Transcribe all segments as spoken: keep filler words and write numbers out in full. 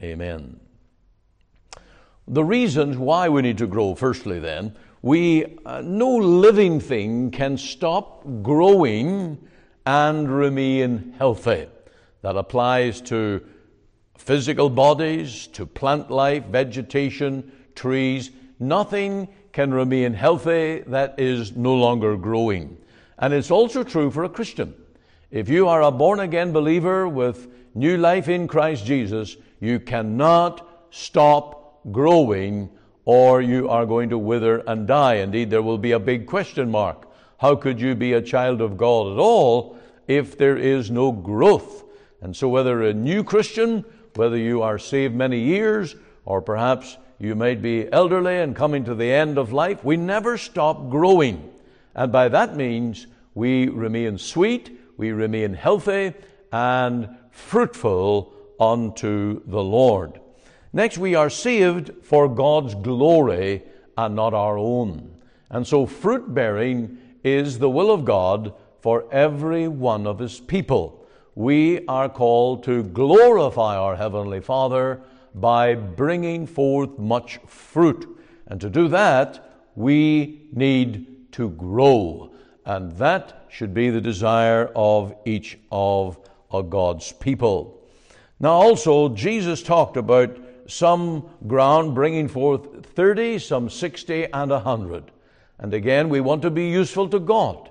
Amen. The reasons why we need to grow, firstly then, we, uh, no living thing can stop growing and remain healthy. That applies to physical bodies, to plant life, vegetation, trees. Nothing can remain healthy that is no longer growing. And it's also true for a Christian. If you are a born-again believer with new life in Christ Jesus, you cannot stop growing or you are going to wither and die. Indeed, there will be a big question mark. How could you be a child of God at all if there is no growth? And so whether a new Christian, whether you are saved many years, or perhaps you might be elderly and coming to the end of life, we never stop growing. And by that means, we remain sweet, we remain healthy, and fruitful unto the Lord. Next, we are saved for God's glory and not our own. And so fruit-bearing is the will of God for every one of His people. We are called to glorify our Heavenly Father by bringing forth much fruit. And to do that, we need to grow. And that should be the desire of each of God's people. Now also, Jesus talked about some ground bringing forth thirty, some sixty, and a hundred. And again, we want to be useful to God,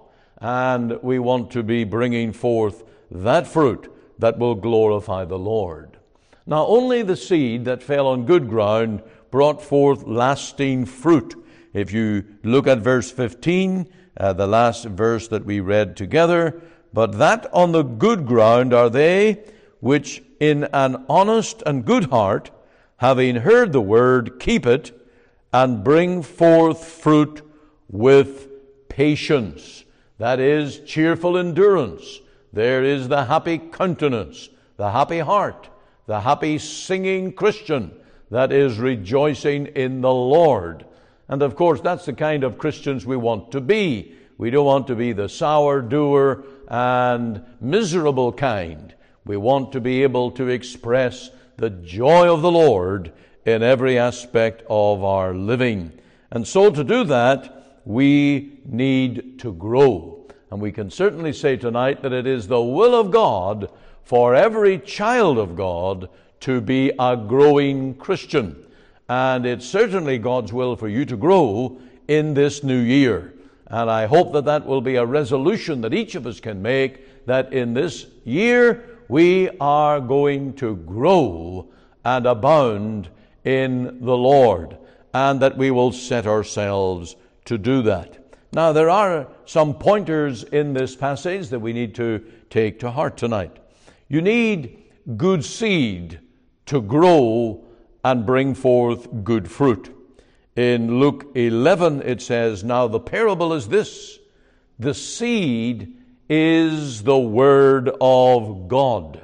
and we want to be bringing forth that fruit that will glorify the Lord. Now, only the seed that fell on good ground brought forth lasting fruit. If you look at verse fifteen, uh, the last verse that we read together, but that on the good ground are they which in an honest and good heart, having heard the word, keep it, and bring forth fruit with patience. That is cheerful endurance. There is the happy countenance, the happy heart, the happy singing Christian that is rejoicing in the Lord. And of course, that's the kind of Christians we want to be. We don't want to be the sour doer and miserable kind. We want to be able to express the joy of the Lord in every aspect of our living. And so to do that, we need to grow. And we can certainly say tonight that it is the will of God for every child of God to be a growing Christian. And it's certainly God's will for you to grow in this new year. And I hope that that will be a resolution that each of us can make, that in this year we are going to grow and abound in the Lord, and that we will set ourselves to do that. Now, there are some pointers in this passage that we need to take to heart tonight. You need good seed to grow and bring forth good fruit. In Luke eleven, it says, now the parable is this: the seed is the word of God.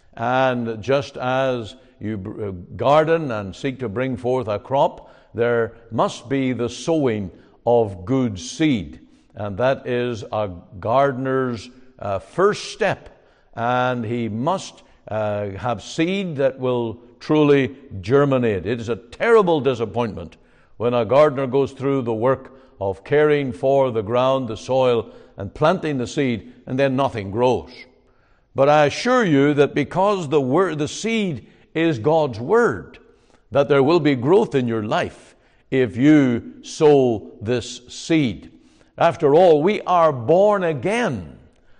And just as you garden and seek to bring forth a crop, there must be the sowing of good seed. And that is a gardener's uh, first step. And he must uh, have seed that will truly germinate. It is a terrible disappointment when a gardener goes through the work of caring for the ground, the soil, and planting the seed, and then nothing grows. But I assure you that because the word, the seed is God's word, that there will be growth in your life if you sow this seed. After all, we are born again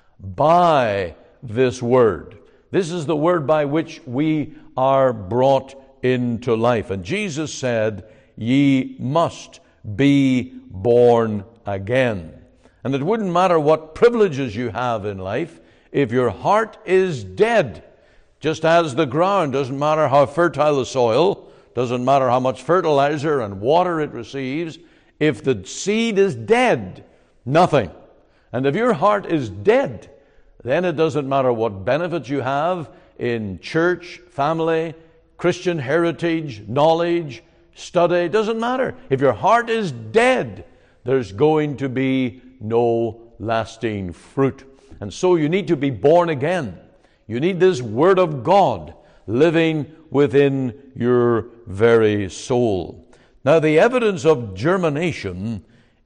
by this word. This is the word by which we are brought into life. And Jesus said, ye must be born again. And it wouldn't matter what privileges you have in life if your heart is dead. Just as the ground, doesn't matter how fertile the soil, doesn't matter how much fertilizer and water it receives, if the seed is dead, nothing. And if your heart is dead, then it doesn't matter what benefits you have in church, family, Christian heritage, knowledge, study, it doesn't matter. If your heart is dead, there's going to be no lasting fruit. And so you need to be born again. You need this Word of God living within your very soul. Now, the evidence of germination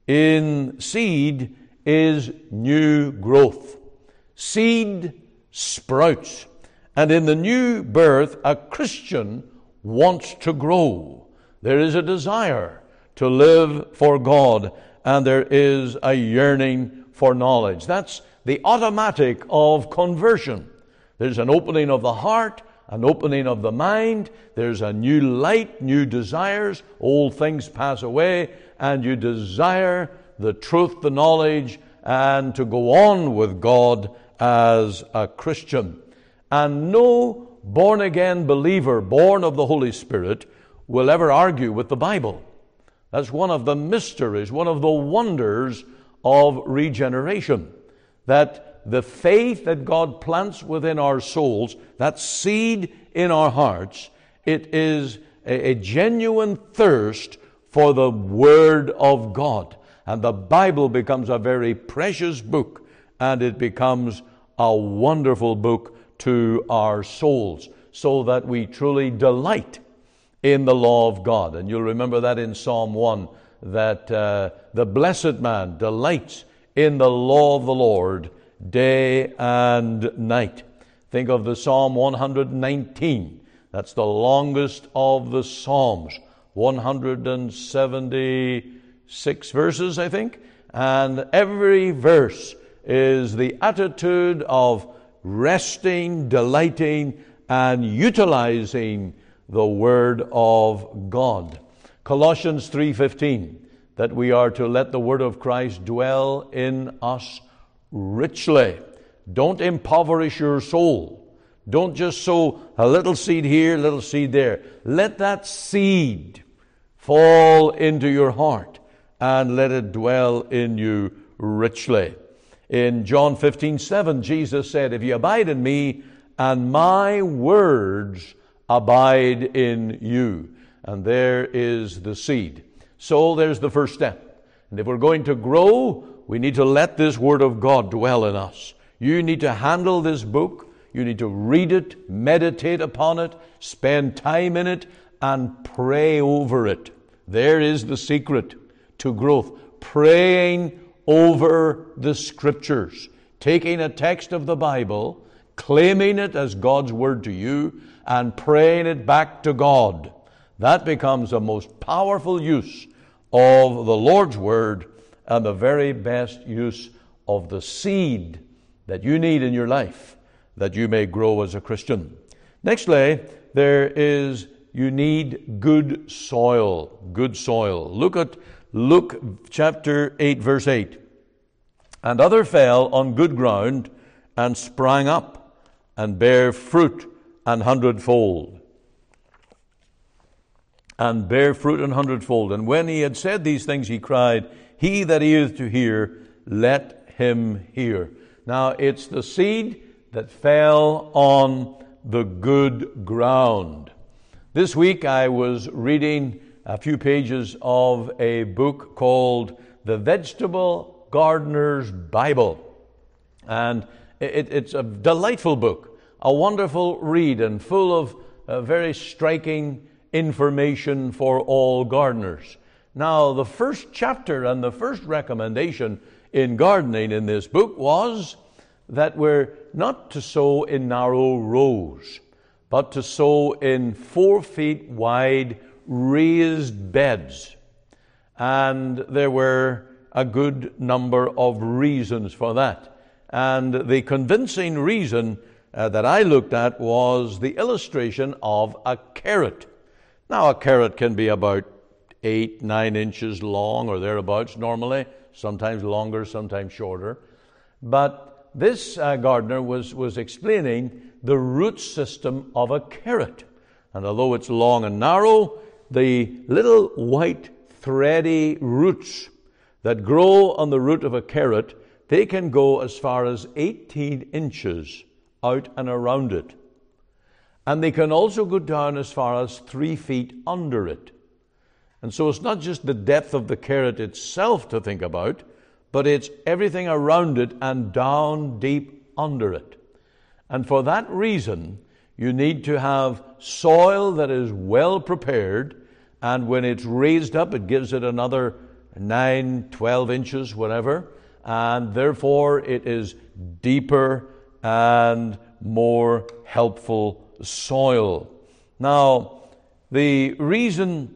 in seed is new growth. Seed sprouts. And in the new birth, a Christian wants to grow. There is a desire to live for God, and there is a yearning for knowledge. That's the automatic of conversion. There's an opening of the heart, an opening of the mind. There's a new light, new desires. Old things pass away, and you desire the truth, the knowledge, and to go on with God as a Christian. And no born-again believer, born of the Holy Spirit, will ever argue with the Bible. That's one of the mysteries, one of the wonders of regeneration. That the faith that God plants within our souls, that seed in our hearts, it is a, a genuine thirst for the Word of God. And the Bible becomes a very precious book, and it becomes a wonderful book to our souls, so that we truly delight in the law of God. And you'll remember that in Psalm one, that uh, the blessed man delights in the law of the Lord day and night. Think of the Psalm one hundred nineteen. That's the longest of the Psalms. one hundred seventy-six verses, I think. And every verse is the attitude of resting, delighting, and utilizing the Word of God. Colossians three fifteen, that we are to let the Word of Christ dwell in us richly. Don't impoverish your soul. Don't just sow a little seed here, a little seed there. Let that seed fall into your heart and let it dwell in you richly. In John fifteen seven, Jesus said, if you abide in me and my words abide in you. And there is the seed. So there's the first step. And if we're going to grow, we need to let this Word of God dwell in us. You need to handle this book. You need to read it, meditate upon it, spend time in it, and pray over it. There is the secret to growth. Praying over the Scriptures. Taking a text of the Bible, claiming it as God's Word to you, and praying it back to God. That becomes a most powerful use of the Lord's Word and the very best use of the seed that you need in your life, that you may grow as a Christian. Nextly, there is, you need good soil. Good soil. Look at Luke chapter eight, verse eight. And other fell on good ground and sprang up and bare fruit an hundredfold. And bare fruit an hundredfold. And when he had said these things, he cried, he that eareth to hear, let him hear. Now, it's the seed that fell on the good ground. This week I was reading a few pages of a book called The Vegetable Gardener's Bible. And it, it's a delightful book, a wonderful read, and full of uh, very striking information for all gardeners. Now, the first chapter and the first recommendation in gardening in this book was that we're not to sow in narrow rows, but to sow in four feet wide raised beds. And there were a good number of reasons for that. And the convincing reason uh, that I looked at was the illustration of a carrot. Now, a carrot can be about eight, nine inches long or thereabouts normally, sometimes longer, sometimes shorter. But this uh, gardener was, was explaining the root system of a carrot. And although it's long and narrow, the little white thready roots that grow on the root of a carrot, they can go as far as eighteen inches out and around it. And they can also go down as far as three feet under it. And so it's not just the depth of the carrot itself to think about, but it's everything around it and down deep under it. And for that reason, You need to have soil that is well prepared, and when it's raised up, it gives it another nine, twelve inches, whatever, and therefore it is deeper and more helpful soil. Now, the reason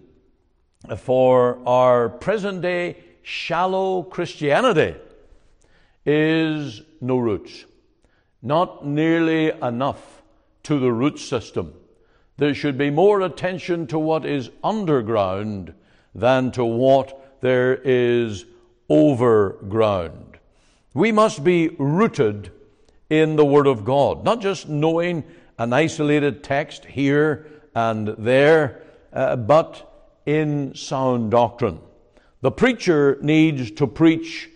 for our present day shallow Christianity is no roots. Not nearly enough to the root system. There should be more attention to what is underground than to what there is overground. We must be rooted in the Word of God, not just knowing an isolated text here and there, uh, but in sound doctrine. The preacher needs to preach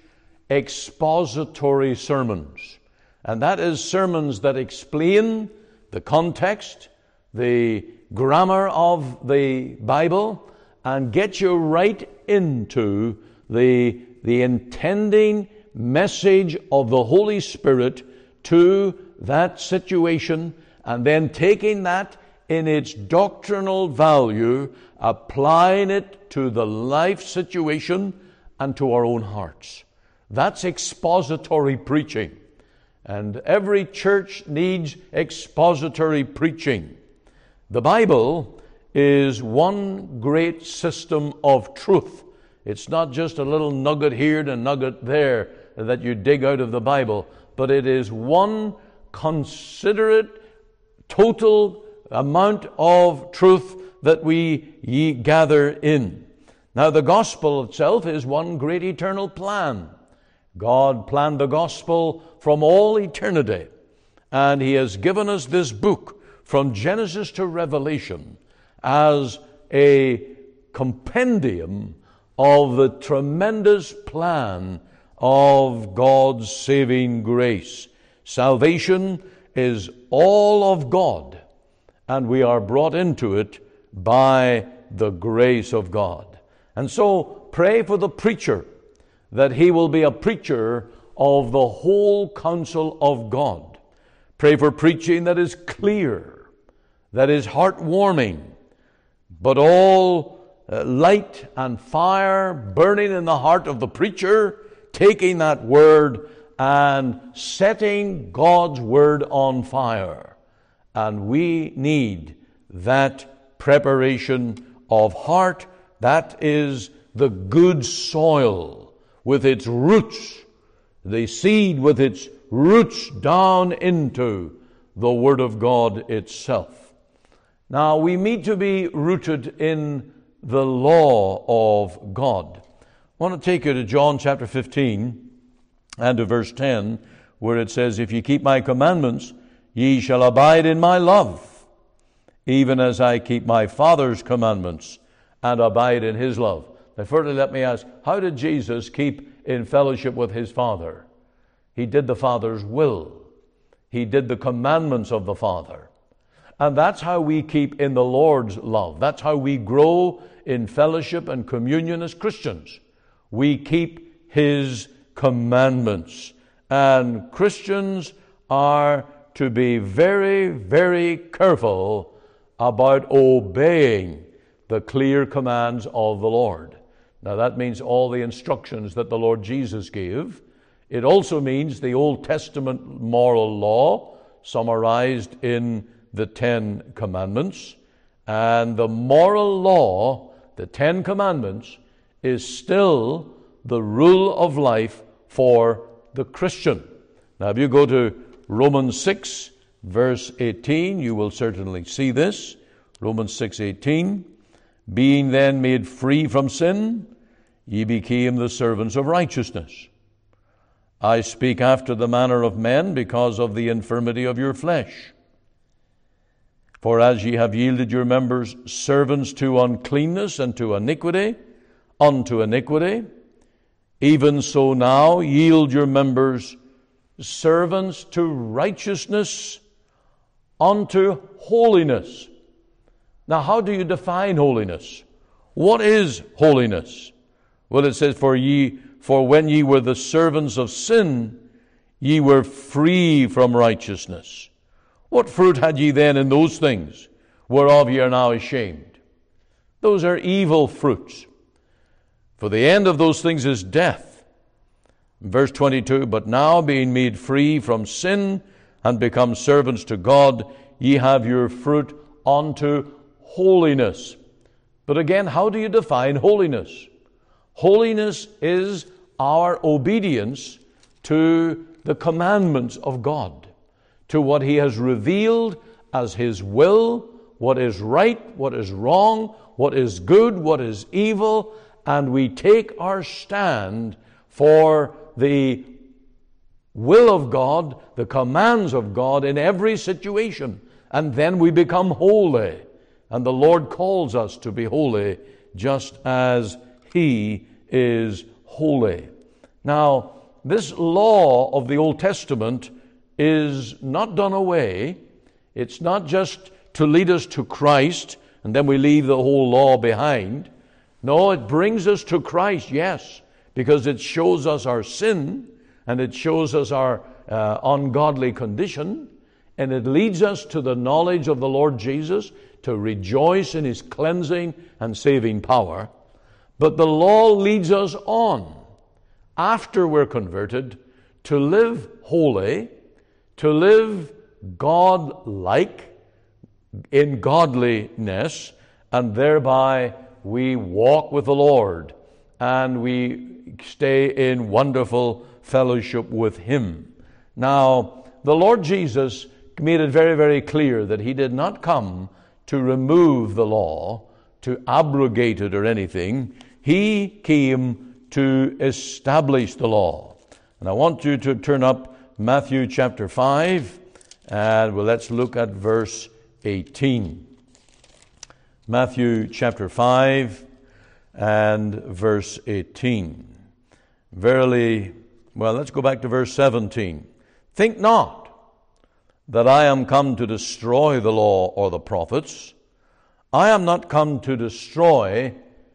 expository sermons, and that is sermons that explain the context, the grammar of the Bible, and get you right into the, the intending message of the Holy Spirit to that situation, and then taking that in its doctrinal value, applying it to the life situation and to our own hearts. That's expository preaching. And every church needs expository preaching. The Bible is one great system of truth. It's not just a little nugget here and a nugget there that you dig out of the Bible, but it is one considerate, total amount of truth that we ye gather in. Now, the gospel itself is one great eternal plan. God planned the gospel from all eternity, and He has given us this book from Genesis to Revelation as a compendium of the tremendous plan of God's saving grace. Salvation is all of God, and we are brought into it by the grace of God. And so pray for the preacher, that he will be a preacher of the whole counsel of God. Pray for preaching that is clear, that is heartwarming, but all uh, light and fire burning in the heart of the preacher, taking that word and setting God's word on fire. And we need that preparation of heart. That is the good soil with its roots, the seed with its roots down into the Word of God itself. Now, we need to be rooted in the law of God. I want to take you to John chapter fifteen and to verse ten, where it says, "If ye keep my commandments, ye shall abide in my love, even as I keep my Father's commandments and abide in His love." Now, further, let me ask, how did Jesus keep in fellowship with His Father? He did the Father's will. He did the commandments of the Father. And that's how we keep in the Lord's love. That's how we grow in fellowship and communion as Christians. We keep His commandments. And Christians are to be very, very careful about obeying the clear commands of the Lord. Now, that means all the instructions that the Lord Jesus gave. It also means the Old Testament moral law, summarized in the Ten Commandments. And the moral law, the Ten Commandments, is still the rule of life for the Christian. Now, if you go to Romans six, verse eighteen, you will certainly see this. Romans six eighteen, "Being then made free from sin, ye became the servants of righteousness. I speak after the manner of men, because of the infirmity of your flesh. For as ye have yielded your members servants to uncleanness and to iniquity, unto iniquity, even so now yield your members servants to righteousness, unto holiness." Now, how do you define holiness? What is holiness? Well, it says, For ye, for when ye were the servants of sin, ye were free from righteousness. What fruit had ye then in those things, whereof ye are now ashamed? Those are evil fruits. For the end of those things is death. Verse twenty-two, but now being made free from sin and become servants to God, ye have your fruit unto holiness. But again, how do you define holiness? Holiness is our obedience to the commandments of God, to what He has revealed as His will, what is right, what is wrong, what is good, what is evil, and we take our stand for the will of God, the commands of God in every situation, and then we become holy. And the Lord calls us to be holy just as He is holy. Now, this law of the Old Testament is not done away. It's not just to lead us to Christ and then we leave the whole law behind. No, it brings us to Christ, yes, because it shows us our sin and it shows us our uh, ungodly condition, and it leads us to the knowledge of the Lord Jesus, to rejoice in His cleansing and saving power. But the law leads us on, after we're converted, to live holy, to live God-like, in godliness, and thereby we walk with the Lord, and we stay in wonderful fellowship with Him. Now, the Lord Jesus made it very, very clear that He did not come to remove the law, to abrogate it or anything. He came to establish the law. And I want you to turn up Matthew chapter five, and well, let's look at verse eighteen. Matthew chapter five and verse eighteen. Verily, well, let's go back to verse seventeen. Think not that I am come to destroy the law or the prophets. I am not come to destroy,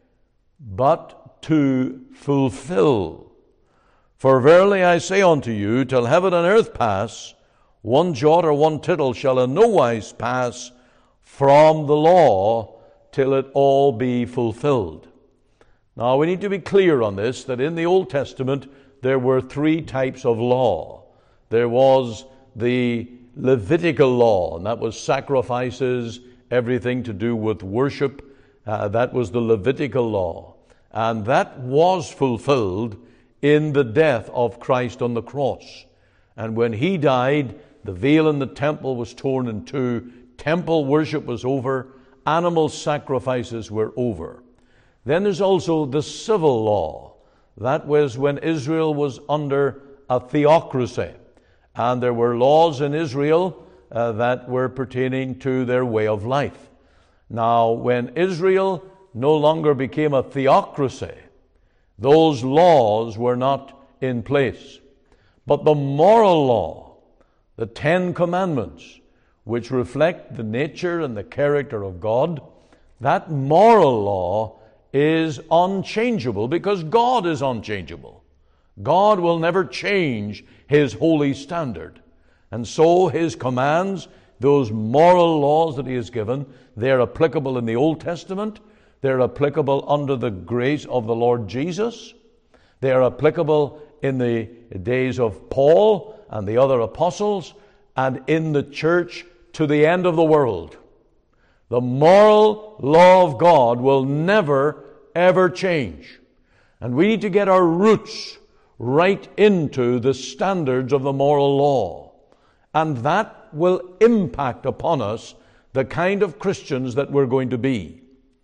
but to fulfill. For verily I say unto you, till heaven and earth pass, one jot or one tittle shall in no wise pass from the law till it all be fulfilled. Now we need to be clear on this, that in the Old Testament there were three types of law. There was the Levitical law, and that was sacrifices, everything to do with worship. Uh, that was the Levitical law. And that was fulfilled in the death of Christ on the cross. And when He died, the veil in the temple was torn in two. Temple worship was over. Animal sacrifices were over. Then there's also the civil law. That was when Israel was under a theocracy. And there were laws in Israel uh, that were pertaining to their way of life. Now, when Israel no longer became a theocracy, those laws were not in place. But the moral law, the Ten Commandments, which reflect the nature and the character of God, that moral law is unchangeable because God is unchangeable. God will never change His holy standard. And so His commands, those moral laws that He has given, they're applicable in the Old Testament. They're applicable under the grace of the Lord Jesus. They are applicable in the days of Paul and the other apostles, and in the church to the end of the world. The moral law of God will never, ever change. And we need to get our roots right into the standards of the moral law. And that will impact upon us the kind of Christians that we're going to be.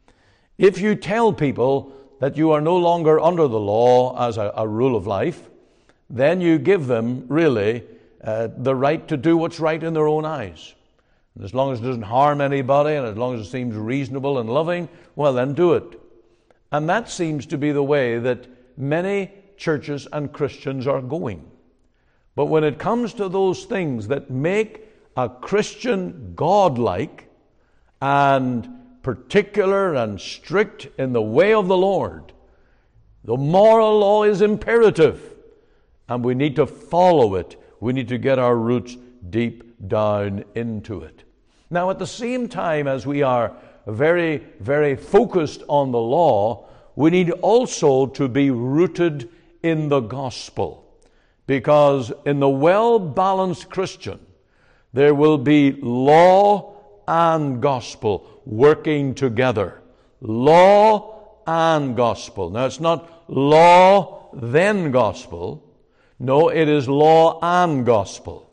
If you tell people that you are no longer under the law as a, a rule of life, then you give them, really, uh, the right to do what's right in their own eyes. And as long as it doesn't harm anybody, and as long as it seems reasonable and loving, well, then do it. And that seems to be the way that many churches and Christians are going. But when it comes to those things that make a Christian God-like and particular and strict in the way of the Lord, the moral law is imperative, and we need to follow it. We need to get our roots deep down into it. Now, at the same time as we are very, very focused on the law, we need also to be rooted in the gospel. Because in the well-balanced Christian, there will be law and gospel working together. Law and gospel. Now, it's not law then gospel. No, it is law and gospel.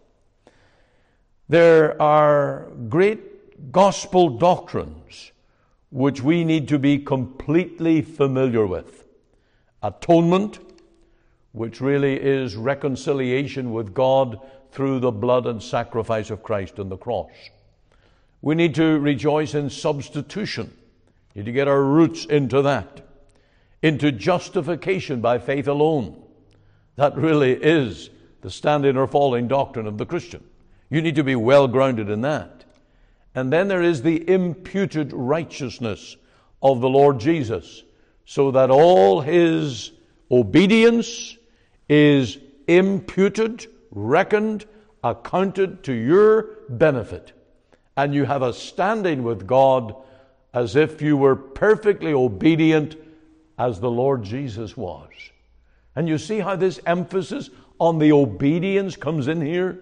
There are great gospel doctrines which we need to be completely familiar with. Atonement, which really is reconciliation with God through the blood and sacrifice of Christ on the cross. We need to rejoice in substitution. We need to get our roots into that. Into justification by faith alone. That really is the standing or falling doctrine of the Christian. You need to be well grounded in that. And then there is the imputed righteousness of the Lord Jesus, so that all his obedience is imputed, reckoned, accounted to your benefit. And you have a standing with God as if you were perfectly obedient as the Lord Jesus was. And you see how this emphasis on the obedience comes in here?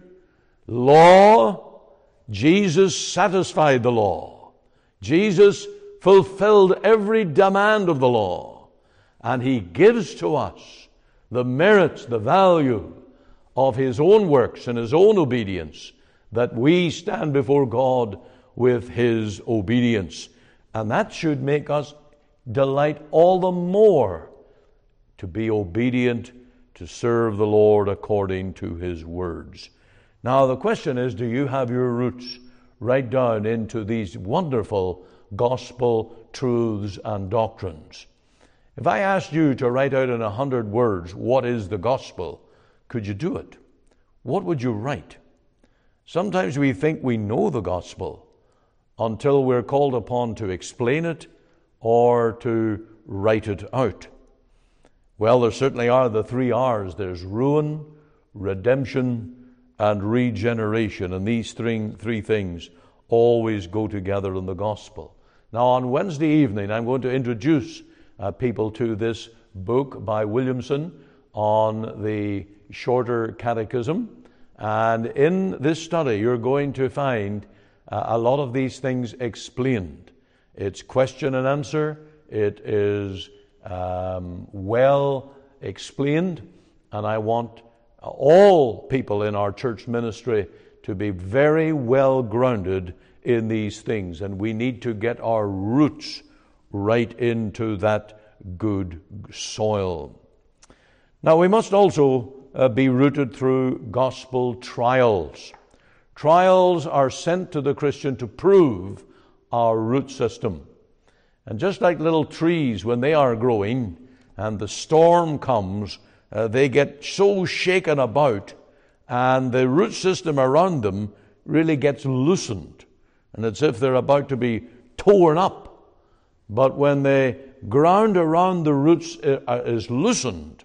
Law, Jesus satisfied the law. Jesus fulfilled every demand of the law. And he gives to us the merits, the value of his own works and his own obedience, that we stand before God with his obedience. And that should make us delight all the more to be obedient, to serve the Lord according to his words. Now the question is, do you have your roots right down into these wonderful gospel truths and doctrines? If I asked you to write out in a hundred words, what is the gospel? Could you do it? What would you write? Sometimes we think we know the gospel until we're called upon to explain it or to write it out. Well, there certainly are the three R's. There's ruin, redemption, and regeneration. And these three, three things always go together in the gospel. Now, on Wednesday evening, I'm going to introduce uh, people to this book by Williamson on the Shorter Catechism. And in this study, you're going to find uh, a lot of these things explained. It's question and answer. It is um, well explained. And I want all people in our church ministry to be very well grounded in these things. And we need to get our roots right into that good soil. Now, we must also uh, be rooted through gospel trials. Trials are sent to the Christian to prove our root system. And just like little trees, when they are growing and the storm comes, uh, they get so shaken about, and the root system around them really gets loosened. And it's as if they're about to be torn up. But when the ground around the roots is loosened,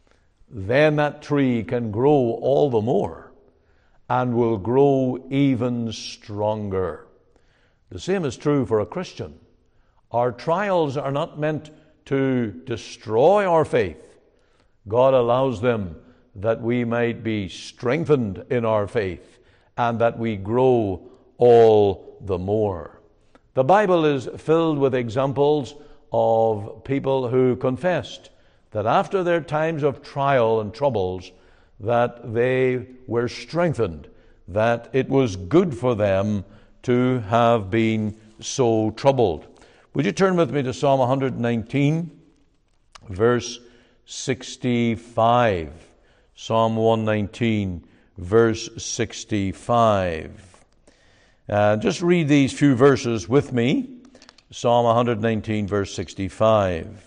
then that tree can grow all the more and will grow even stronger. The same is true for a Christian. Our trials are not meant to destroy our faith. God allows them that we might be strengthened in our faith and that we grow all the more. The Bible is filled with examples of people who confessed that after their times of trial and troubles, that they were strengthened, that it was good for them to have been so troubled. Would you turn with me to Psalm one nineteen, verse sixty-five. Psalm one nineteen, verse sixty-five. Uh, just read these few verses with me. Psalm one nineteen, verse sixty-five.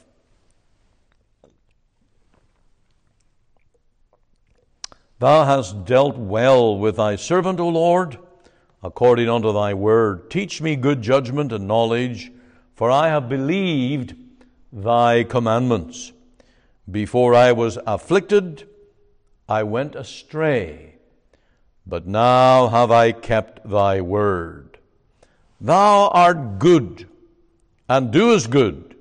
Thou hast dealt well with thy servant, O Lord, according unto thy word. Teach me good judgment and knowledge, for I have believed thy commandments. Before I was afflicted, I went astray, but now have I kept thy word. Thou art good, and doest good.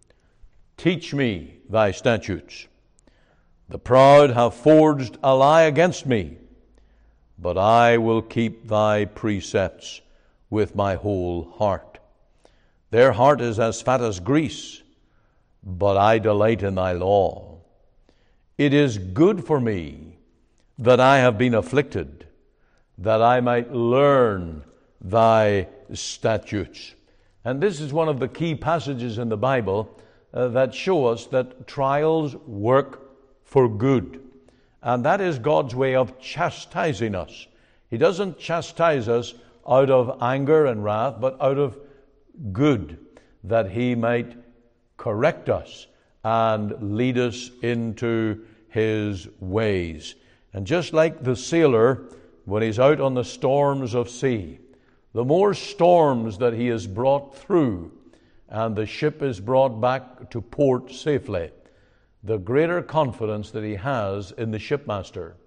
Teach me thy statutes. The proud have forged a lie against me, but I will keep thy precepts with my whole heart. Their heart is as fat as grease, but I delight in thy law. It is good for me that I have been afflicted, that I might learn thy statutes. And this is one of the key passages in the Bible uh, that show us that trials work for good. And that is God's way of chastising us. He doesn't chastise us out of anger and wrath, but out of good, that he might correct us and lead us into his ways. And just like the sailor, when he's out on the storms of sea, the more storms that he is brought through and the ship is brought back to port safely, the greater confidence that he has in the shipmaster.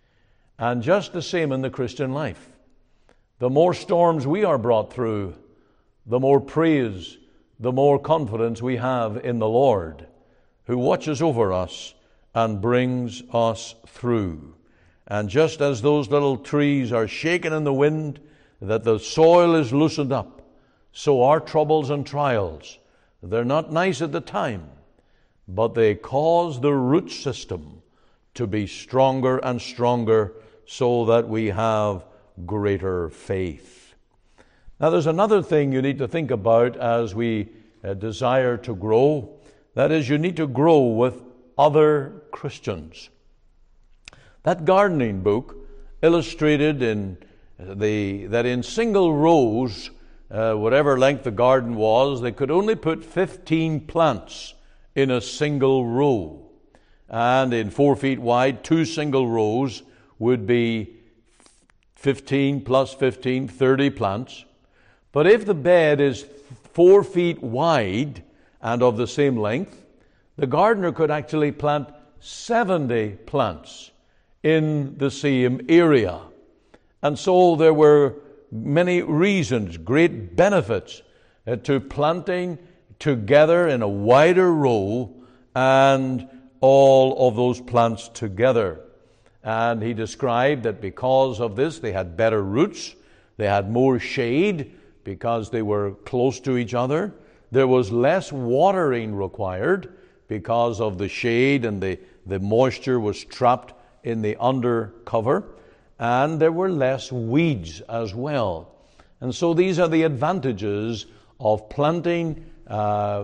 And just the same in the Christian life. The more storms we are brought through, the more praise, the more confidence we have in the Lord, who watches over us and brings us through. And just as those little trees are shaken in the wind, that the soil is loosened up, so our troubles and trials, they're not nice at the time, but they cause the root system to be stronger and stronger so that we have greater faith. Now, there's another thing you need to think about as we uh, desire to grow. That is, you need to grow with other Christians. That gardening book illustrated in the that in single rows, uh, whatever length the garden was, they could only put fifteen plants in a single row. And in four feet wide, two single rows would be fifteen plus fifteen, thirty plants. But if the bed is four feet wide and of the same length, the gardener could actually plant seventy plants in the same area. And so there were many reasons, great benefits uh, to planting together in a wider row and all of those plants together. And he described that because of this, they had better roots, they had more shade because they were close to each other. There was less watering required because of the shade, and the, the moisture was trapped in the undercover. And there were less weeds as well. And so these are the advantages of planting uh,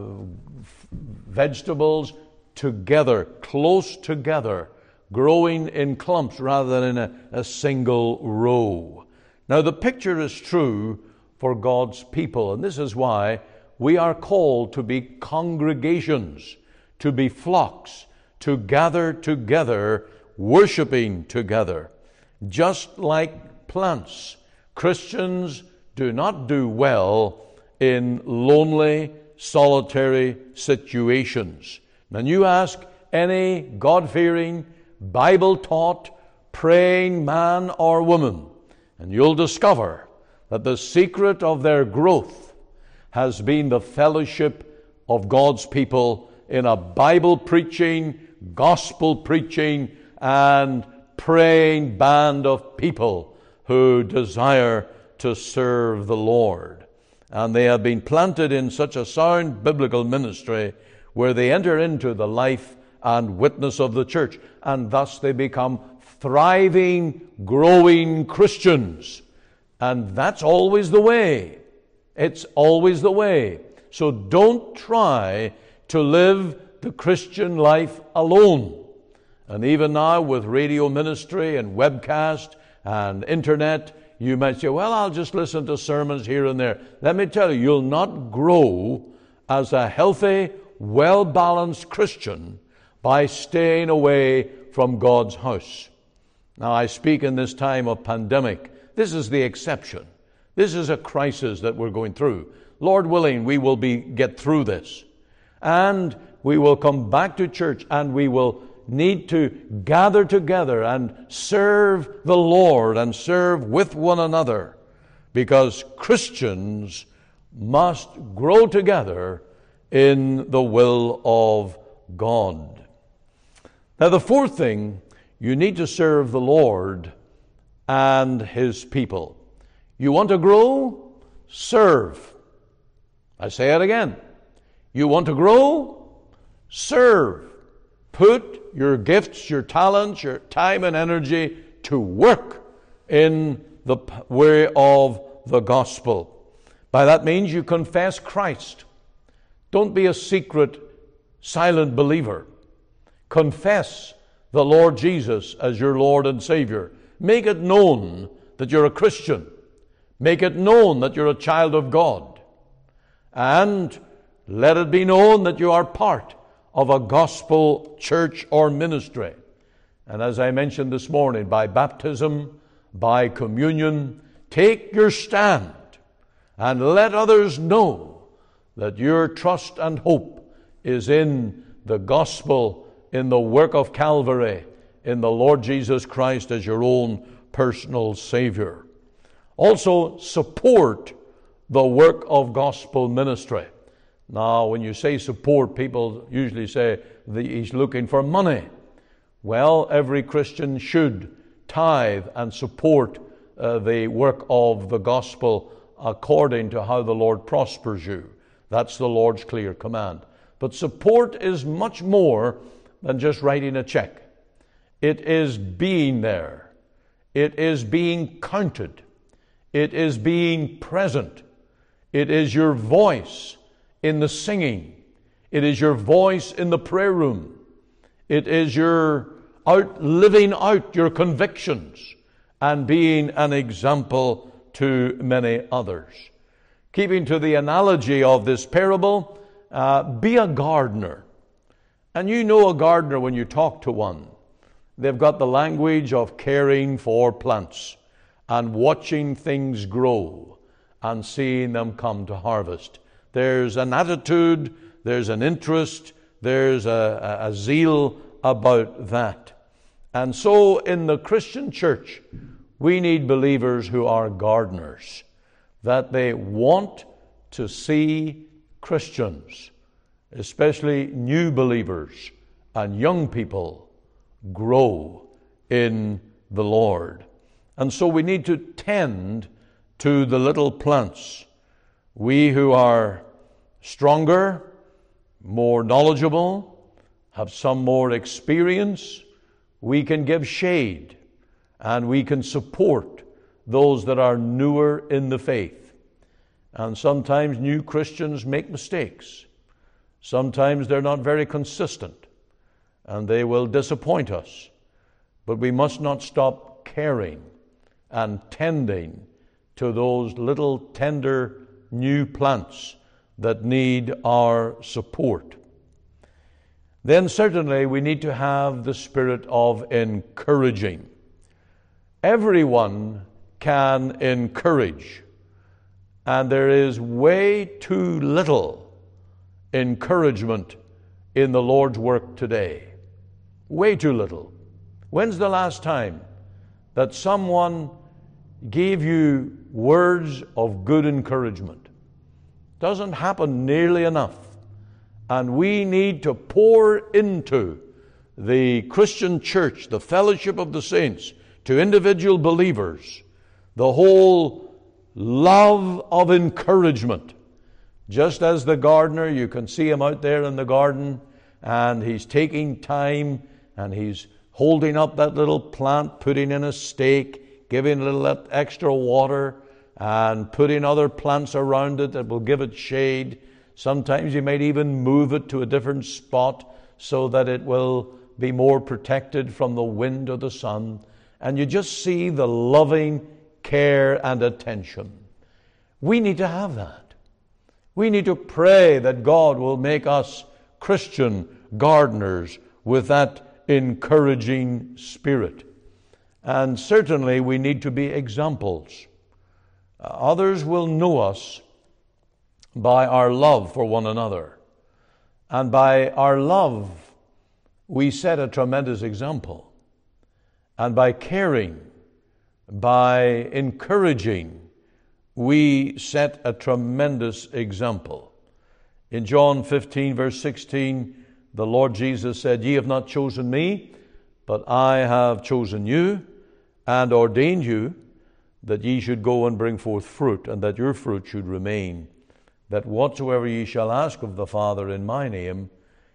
vegetables together, close together, growing in clumps rather than in a, a single row. Now, the picture is true for God's people, and this is why we are called to be congregations, to be flocks, to gather together, worshiping together. Just like plants, Christians do not do well in lonely, solitary situations. When you ask any God-fearing, Bible-taught, praying man or woman, and you'll discover that the secret of their growth has been the fellowship of God's people in a Bible-preaching, gospel-preaching, and praying band of people who desire to serve the Lord. And they have been planted in such a sound biblical ministry where they enter into the life and witness of the church, and thus they become thriving, growing Christians. And that's always the way. It's always the way. So don't try to live the Christian life alone. And even now with radio ministry and webcast and internet, you might say, well, I'll just listen to sermons here and there. Let me tell you, you'll not grow as a healthy, well-balanced Christian by staying away from God's house. Now, I speak in this time of pandemic. This is the exception. This is a crisis that we're going through. Lord willing, we will be get through this. And we will come back to church and we will need to gather together and serve the Lord and serve with one another, because Christians must grow together in the will of God. Now, the fourth thing, you need to serve the Lord and His people. You want to grow? Serve. I say it again. You want to grow? Serve. Put your gifts, your talents, your time and energy to work in the way of the gospel. By that means you confess Christ. Don't be a secret, silent believer. Confess the Lord Jesus as your Lord and Savior. Make it known that you're a Christian. Make it known that you're a child of God. And let it be known that you are part of a gospel church or ministry. And as I mentioned this morning, by baptism, by communion, take your stand and let others know that your trust and hope is in the gospel, in the work of Calvary, in the Lord Jesus Christ as your own personal Savior. Also, support the work of gospel ministry. Now, when you say support, people usually say that he's looking for money. Well, every Christian should tithe and support uh, the work of the gospel according to how the Lord prospers you. That's the Lord's clear command. But support is much more than just writing a check. It is being there. It is being counted. It is being present. It is your voice in the singing. It is your voice in the prayer room. It is your out living out your convictions and being an example to many others. Keeping to the analogy of this parable, uh, be a gardener. And you know a gardener when you talk to one. They've got the language of caring for plants and watching things grow and seeing them come to harvest. There's an attitude, there's an interest, there's a, a, a zeal about that. And so in the Christian church, we need believers who are gardeners, that they want to see Christians, especially new believers and young people, grow in the Lord. And so we need to tend to the little plants. We who are stronger, more knowledgeable, have some more experience, we can give shade and we can support those that are newer in the faith. And sometimes new Christians make mistakes. Sometimes they're not very consistent and they will disappoint us. But we must not stop caring and tending to those little tender new plants that need our support. Then certainly we need to have the spirit of encouraging. Everyone can encourage, and there is way too little encouragement in the Lord's work today. Way too little. When's the last time that someone gave you words of good encouragement? Doesn't happen nearly enough. And we need to pour into the Christian church, the fellowship of the saints, to individual believers, the whole love of encouragement. Just as the gardener, you can see him out there in the garden, and he's taking time, and he's holding up that little plant, putting in a stake, giving a little extra water, and putting other plants around it that will give it shade. Sometimes you might even move it to a different spot so that it will be more protected from the wind or the sun. And you just see the loving care and attention. We need to have that. We need to pray that God will make us Christian gardeners with that encouraging spirit. And certainly we need to be examples. Uh, others will know us by our love for one another and by our love we set a tremendous example. And by caring, by encouraging, we set a tremendous example. In John fifteen, verse sixteen, the Lord Jesus said, "Ye have not chosen me, but I have chosen you and ordained you that ye should go and bring forth fruit, and that your fruit should remain, that whatsoever ye shall ask of the Father in my name,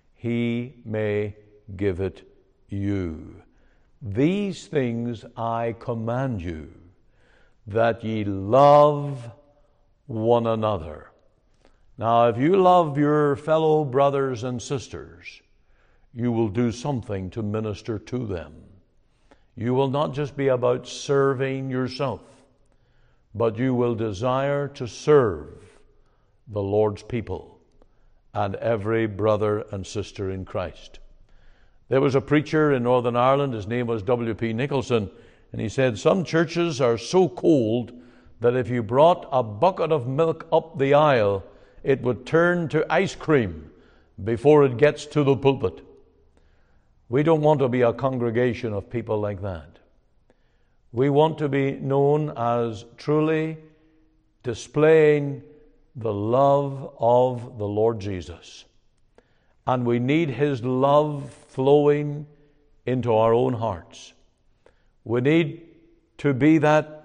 he may give it you. These things I command you, that ye love one another." Now, if you love your fellow brothers and sisters, you will do something to minister to them. You will not just be about serving yourself, but you will desire to serve the Lord's people and every brother and sister in Christ. There was a preacher in Northern Ireland, his name was W P Nicholson, and he said, "Some churches are so cold that if you brought a bucket of milk up the aisle, it would turn to ice cream before it gets to the pulpit." We don't want to be a congregation of people like that. We want to be known as truly displaying the love of the Lord Jesus. And we need His love flowing into our own hearts. We need to be that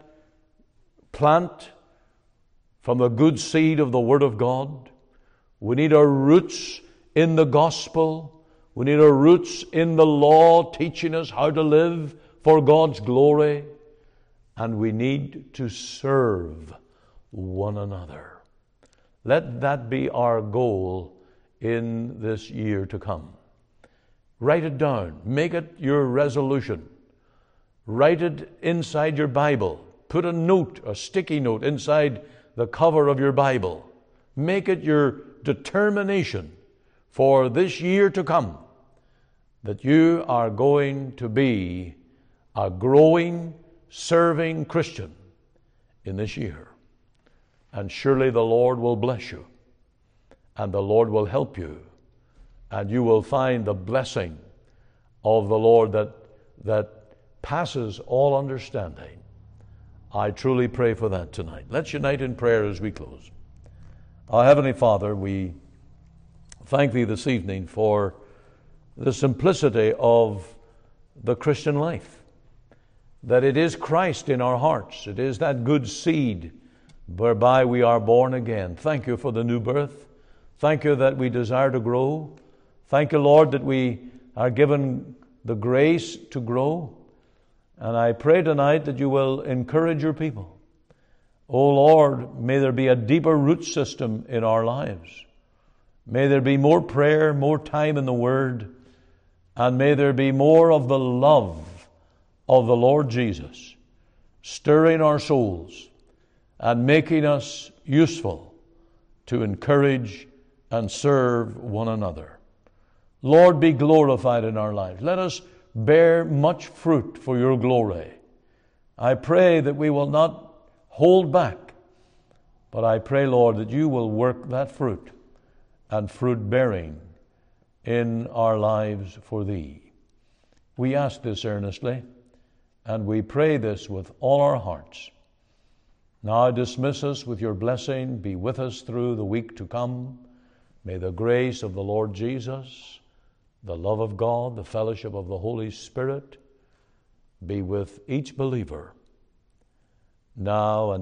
plant from the good seed of the Word of God. We need our roots in the gospel. We need our roots in the law, teaching us how to live for God's glory. And we need to serve one another. Let that be our goal in this year to come. Write it down. Make it your resolution. Write it inside your Bible. Put a note, a sticky note, inside the cover of your Bible. Make it your determination for this year to come that you are going to be a growing, serving Christian in this year. And surely the Lord will bless you, and the Lord will help you, and you will find the blessing of the Lord that, that passes all understanding. I truly pray for that tonight. Let's unite in prayer as we close. Our Heavenly Father, we thank Thee this evening for the simplicity of the Christian life, that it is Christ in our hearts. It is that good seed whereby we are born again. Thank You for the new birth. Thank You that we desire to grow. Thank You, Lord, that we are given the grace to grow. And I pray tonight that You will encourage Your people. Oh Lord, may there be a deeper root system in our lives. May there be more prayer, more time in the Word, and may there be more of the love of the Lord Jesus stirring our souls and making us useful to encourage and serve one another. Lord, be glorified in our lives. Let us bear much fruit for Your glory. I pray that we will not hold back, but I pray, Lord, that You will work that fruit and fruit bearing in our lives for Thee. We ask this earnestly, and we pray this with all our hearts. Now dismiss us with Your blessing. Be with us through the week to come. May the grace of the Lord Jesus, the love of God, the fellowship of the Holy Spirit be with each believer now and